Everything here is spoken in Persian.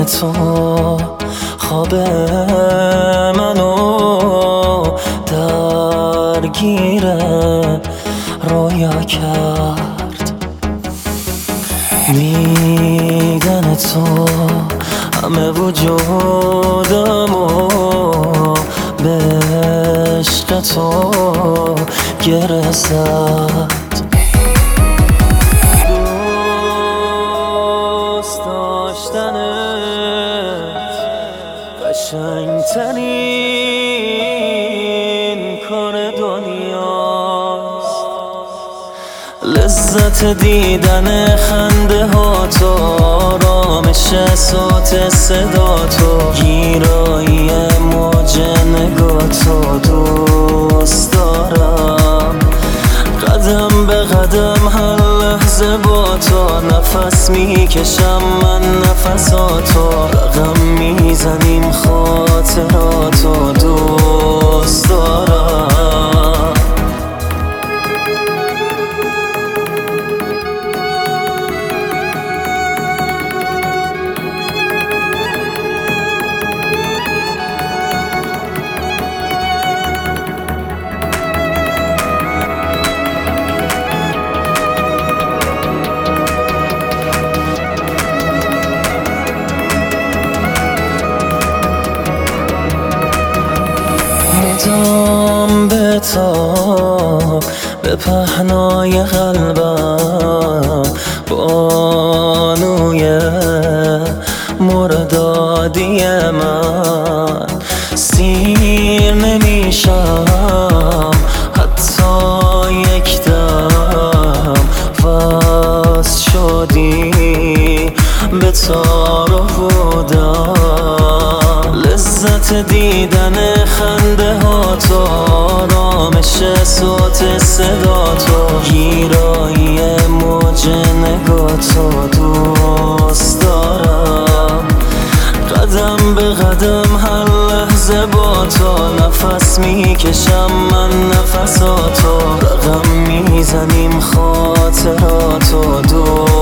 تو خواب منو درگیر رویا کرد. دیدن تو همه وجودمو به عشق تو گره زد. دوست داشتنت قشنگترین کار دنیاست. لذت دیدن خنده ها تو، آرامش صوت صدا تو، گیرایی موج نگاه تو دوست دارم. قدم به قدم هر لحظه با تو، نفس میکشم من نفساتو، رقم میزنیم خاطراتو دوست دارم. مدام به تاب به پهنای قلبم، بانوی مردادی من. سیر نمیشم حتی یک دم، وصل شدی به تار و پودم. لذت دیدن خنده ها تو، آرامش صوت صدا تو، گیرایی موج نگاه تو دوست دارم. قدم به قدم هر لحظه با تو، نفس میکشم من نفساتو، رقم میزنیم خاطراتو دوست